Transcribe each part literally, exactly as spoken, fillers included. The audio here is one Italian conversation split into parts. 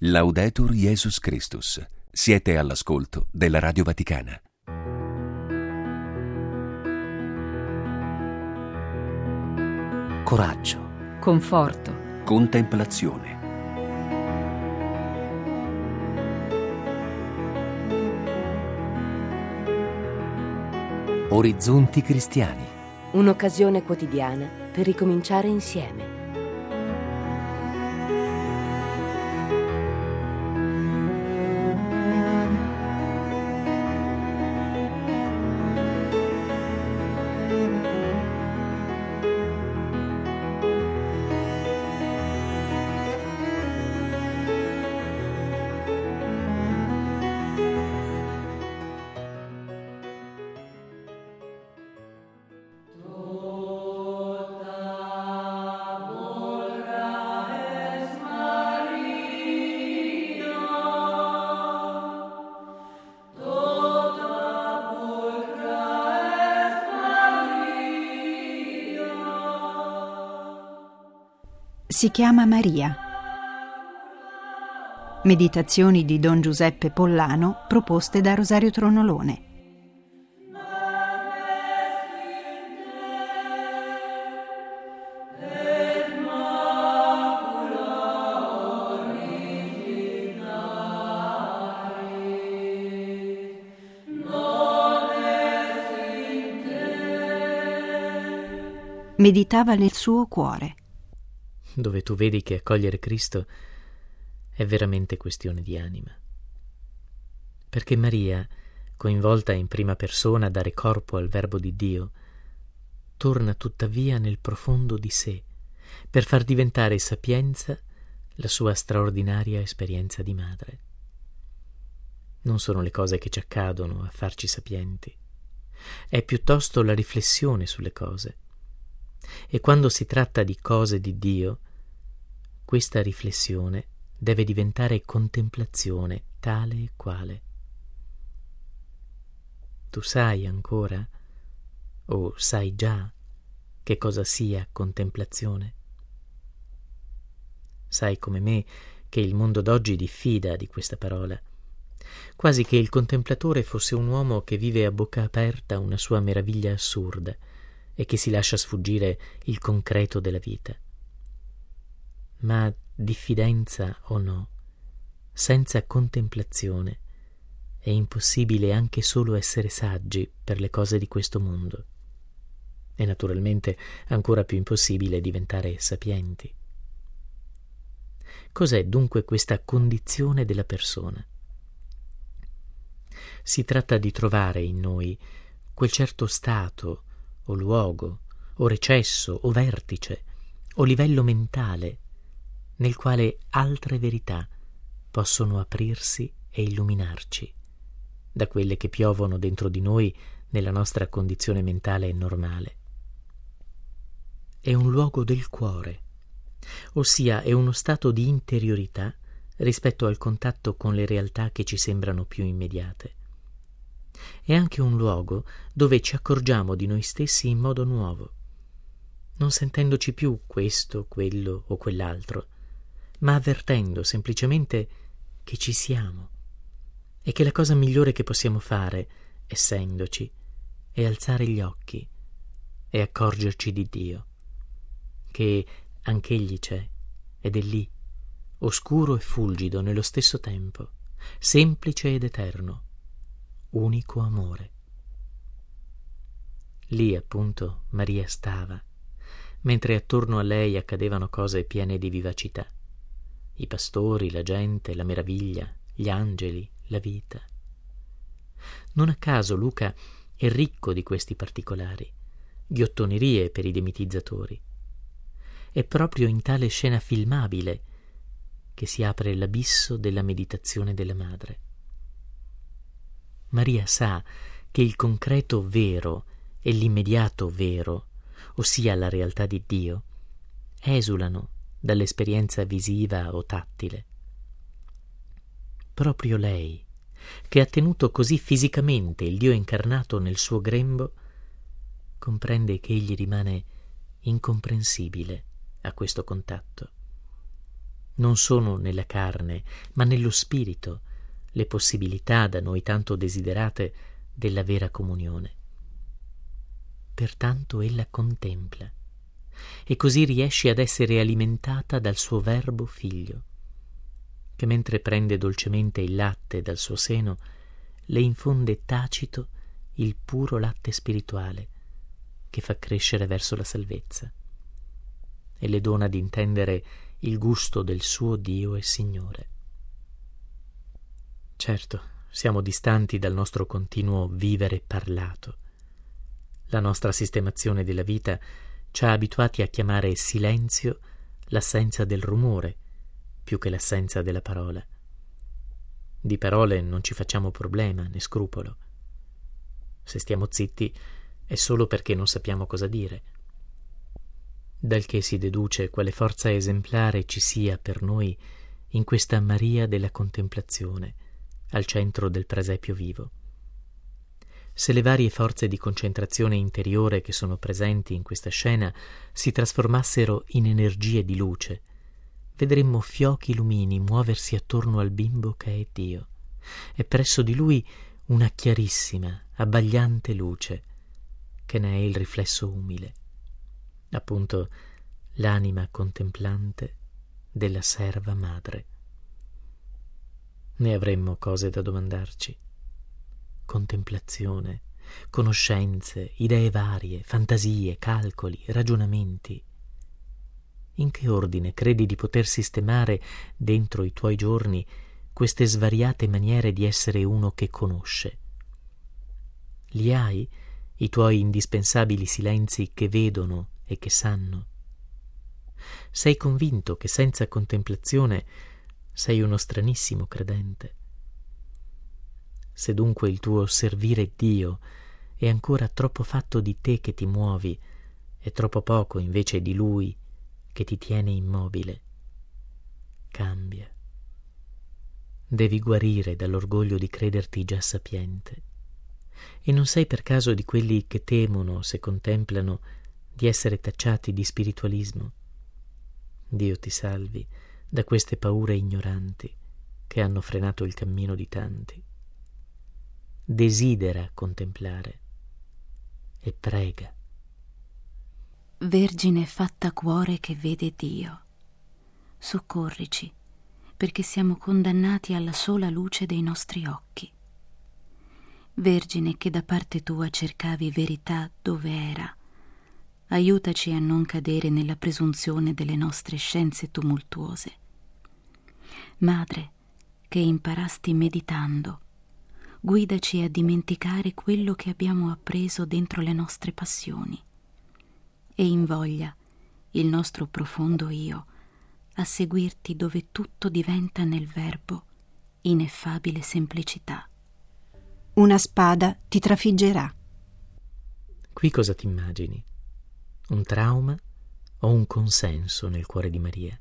Laudetur Jesus Christus. Siete all'ascolto della Radio Vaticana. Coraggio, conforto, Contemplazione. orizzonti cristiani. Un'occasione quotidiana per ricominciare insieme. Si chiama Maria. Meditazioni di Don Giuseppe Pollano proposte da Rosario Tronolone. Meditava nel suo cuore. Dove tu vedi che accogliere Cristo è veramente questione di anima. Perché Maria, coinvolta in prima persona a dare corpo al Verbo di Dio, torna tuttavia nel profondo di sé per far diventare sapienza la sua straordinaria esperienza di madre. Non sono le cose che ci accadono a farci sapienti, è piuttosto la riflessione sulle cose. E quando si tratta di cose di Dio, questa riflessione deve diventare contemplazione tale e quale. Tu sai ancora, o sai già, che cosa sia contemplazione? Sai come me che il mondo d'oggi diffida di questa parola, quasi che il contemplatore fosse un uomo che vive a bocca aperta una sua meraviglia assurda e che si lascia sfuggire il concreto della vita. Ma diffidenza o no, senza contemplazione è impossibile anche solo essere saggi per le cose di questo mondo, e naturalmente ancora più impossibile diventare sapienti. Cos'è dunque questa condizione della persona? Si tratta di trovare in noi quel certo stato o luogo, o recesso, o vertice, o livello mentale, nel quale altre verità possono aprirsi e illuminarci, da quelle che piovono dentro di noi nella nostra condizione mentale normale. È un luogo del cuore, ossia è uno stato di interiorità rispetto al contatto con le realtà che ci sembrano più immediate. È anche un luogo dove ci accorgiamo di noi stessi in modo nuovo, non sentendoci più questo, quello o quell'altro, ma avvertendo semplicemente che ci siamo e che la cosa migliore che possiamo fare, essendoci, è alzare gli occhi e accorgerci di Dio, che anch'Egli c'è ed è lì, oscuro e fulgido nello stesso tempo, semplice ed eterno, unico amore. Lì appunto Maria stava, mentre attorno a lei accadevano cose piene di vivacità: i pastori, la gente, la meraviglia, gli angeli, la vita. Non a caso Luca è ricco di questi particolari, ghiottonerie per i demitizzatori. È proprio in tale scena filmabile che si apre l'abisso della meditazione della madre. Maria sa che il concreto vero e l'immediato vero, ossia la realtà di Dio, esulano dall'esperienza visiva o tattile. Proprio lei, che ha tenuto così fisicamente il Dio incarnato nel suo grembo, comprende che egli rimane incomprensibile a questo contatto. Non sono nella carne, ma nello spirito, le possibilità da noi tanto desiderate della vera comunione. Pertanto ella contempla, e così riesce ad essere alimentata dal suo Verbo Figlio, che mentre prende dolcemente il latte dal suo seno, le infonde tacito il puro latte spirituale che fa crescere verso la salvezza e le dona di intendere il gusto del suo Dio e Signore. Certo, siamo distanti dal nostro continuo vivere parlato. La nostra sistemazione della vita ci ha abituati a chiamare silenzio l'assenza del rumore più che l'assenza della parola. Di parole non ci facciamo problema né scrupolo. Se stiamo zitti è solo perché non sappiamo cosa dire. Dal che si deduce quale forza esemplare ci sia per noi in questa Maria della contemplazione, al centro del presepio vivo. Se le varie forze di concentrazione interiore che sono presenti in questa scena si trasformassero in energie di luce, vedremmo fiochi lumini muoversi attorno al bimbo che è Dio, e presso di lui una chiarissima, abbagliante luce, che ne è il riflesso umile, appunto l'anima contemplante della serva madre. Ne avremmo cose da domandarci. Contemplazione, conoscenze, idee varie, fantasie, calcoli, ragionamenti. In che ordine credi di poter sistemare dentro i tuoi giorni queste svariate maniere di essere uno che conosce? Li hai, i tuoi indispensabili silenzi che vedono e che sanno? Sei convinto che senza contemplazione sei uno stranissimo credente? Se dunque il tuo servire Dio è ancora troppo fatto di te che ti muovi e troppo poco invece di Lui che ti tiene immobile, cambia. Devi guarire dall'orgoglio di crederti già sapiente. E non sei per caso di quelli che temono, se contemplano, di essere tacciati di spiritualismo? Dio ti salvi da queste paure ignoranti che hanno frenato il cammino di tanti. Desidera contemplare e prega. Vergine fatta cuore che vede Dio, soccorrici, perché siamo condannati alla sola luce dei nostri occhi. Vergine che da parte tua cercavi verità dove era, aiutaci a non cadere nella presunzione delle nostre scienze tumultuose. Madre, che imparasti meditando, guidaci a dimenticare quello che abbiamo appreso dentro le nostre passioni e invoglia il nostro profondo io a seguirti dove tutto diventa nel Verbo ineffabile semplicità. Una spada ti trafiggerà. Qui cosa ti immagini? Un trauma o un consenso nel cuore di Maria?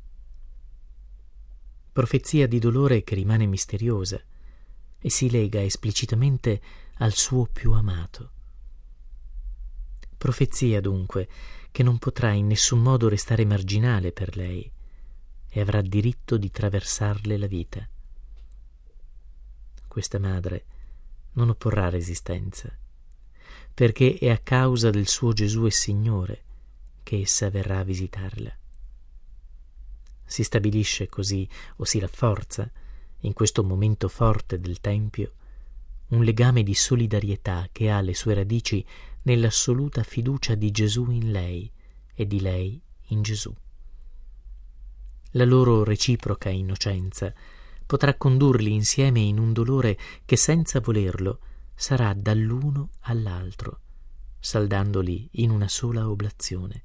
Profezia di dolore che rimane misteriosa e si lega esplicitamente al suo più amato. Profezia, dunque, che non potrà in nessun modo restare marginale per lei e avrà diritto di traversarle la vita. Questa madre non opporrà resistenza, perché è a causa del suo Gesù e Signore che essa verrà a visitarla. Si stabilisce così, o si rafforza, in questo momento forte del Tempio, un legame di solidarietà che ha le sue radici nell'assoluta fiducia di Gesù in lei e di lei in Gesù. La loro reciproca innocenza potrà condurli insieme in un dolore che senza volerlo sarà dall'uno all'altro, saldandoli in una sola oblazione.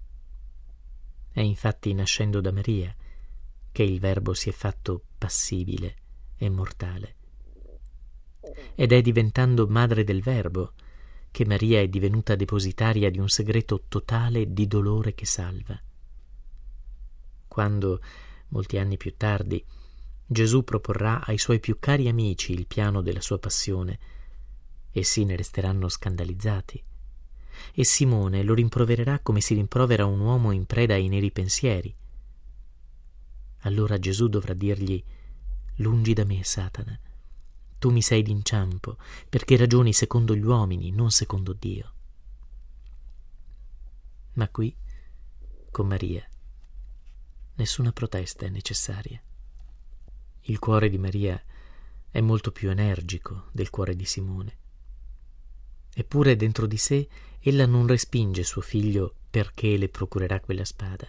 È infatti nascendo da Maria che il Verbo si è fatto passibile e mortale. Ed è diventando madre del Verbo che Maria è divenuta depositaria di un segreto totale di dolore che salva. Quando, molti anni più tardi, Gesù proporrà ai suoi più cari amici il piano della sua passione, essi ne resteranno scandalizzati, e Simone lo rimprovererà come si rimprovera un uomo in preda ai neri pensieri. allora Gesù dovrà dirgli: lungi da me, Satana, tu mi sei d'inciampo, perché ragioni secondo gli uomini, non secondo Dio. Ma qui, con Maria, nessuna protesta è necessaria. Il cuore di Maria è molto più energico del cuore di Simone. Eppure dentro di sé ella non respinge suo figlio perché le procurerà quella spada.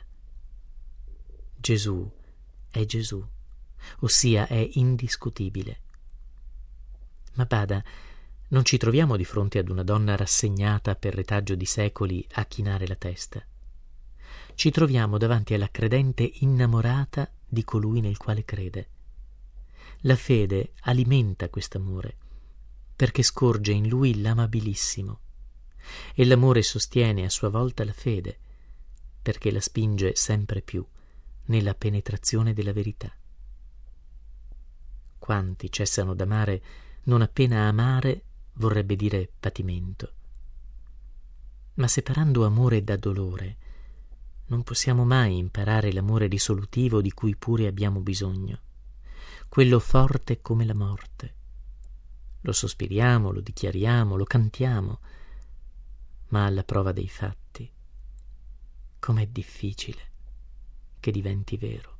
Gesù è Gesù, ossia è indiscutibile. Ma bada, non ci troviamo di fronte ad una donna rassegnata per retaggio di secoli a chinare la testa. Ci troviamo davanti alla credente innamorata di colui nel quale crede. La fede alimenta quest'amore, perché scorge in lui l'amabilissimo, e l'amore sostiene a sua volta la fede, perché la spinge sempre più nella penetrazione della verità. Quanti cessano d'amare non appena amare vorrebbe dire patimento. Ma separando amore da dolore, non possiamo mai imparare l'amore risolutivo di cui pure abbiamo bisogno, quello forte come la morte. Lo sospiriamo, lo dichiariamo, lo cantiamo, ma alla prova dei fatti, com'è difficile che diventi vero.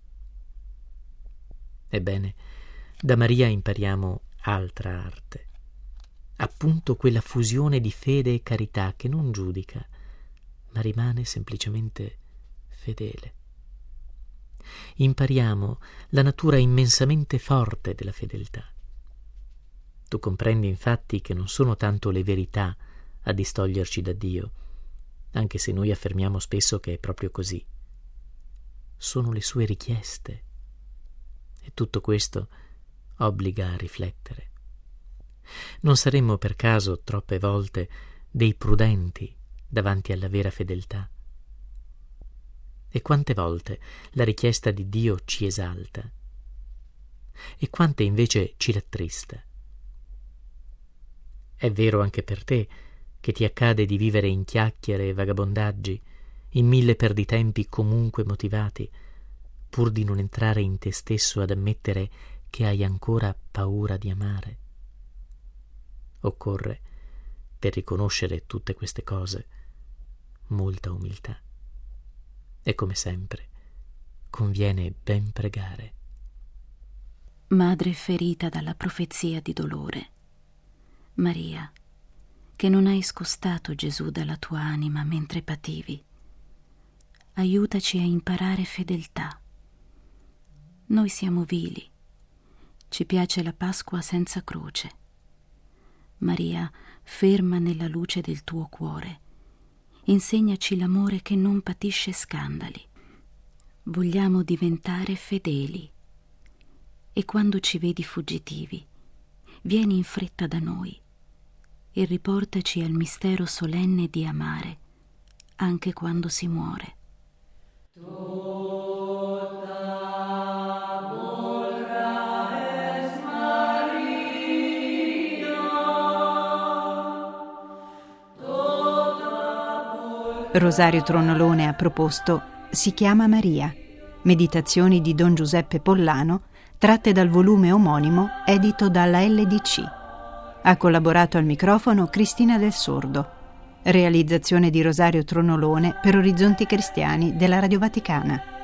Ebbene, da Maria impariamo altra arte, appunto quella fusione di fede e carità che non giudica, ma rimane semplicemente fedele. Impariamo la natura immensamente forte della fedeltà. Tu comprendi infatti che non sono tanto le verità a distoglierci da Dio, anche se noi affermiamo spesso che è proprio così. Sono le sue richieste, e tutto questo obbliga a riflettere. Non saremmo per caso troppe volte dei prudenti davanti alla vera fedeltà? E quante volte la richiesta di Dio ci esalta? E quante invece ci rattrista? È vero anche per te che ti accade di vivere in chiacchiere e vagabondaggi, in mille perditempi comunque motivati, pur di non entrare in te stesso ad ammettere che hai ancora paura di amare. Occorre, per riconoscere tutte queste cose, molta umiltà. E come sempre, conviene ben pregare. Madre ferita dalla profezia di dolore, Maria, che non hai scostato Gesù dalla tua anima mentre pativi, aiutaci a imparare fedeltà. Noi siamo vili, ci piace la Pasqua senza croce. Maria, ferma nella luce del tuo cuore, insegnaci l'amore che non patisce scandali. Vogliamo diventare fedeli, e quando ci vedi fuggitivi, vieni in fretta da noi e riportaci al mistero solenne di amare, anche quando si muore. Rosario Tronolone ha proposto Si chiama Maria, meditazioni di Don Giuseppe Pollano, tratte dal volume omonimo edito dalla L D C. Ha collaborato al microfono Cristina Del Sordo. Realizzazione di Rosario Tronolone per Orizzonti Cristiani della Radio Vaticana.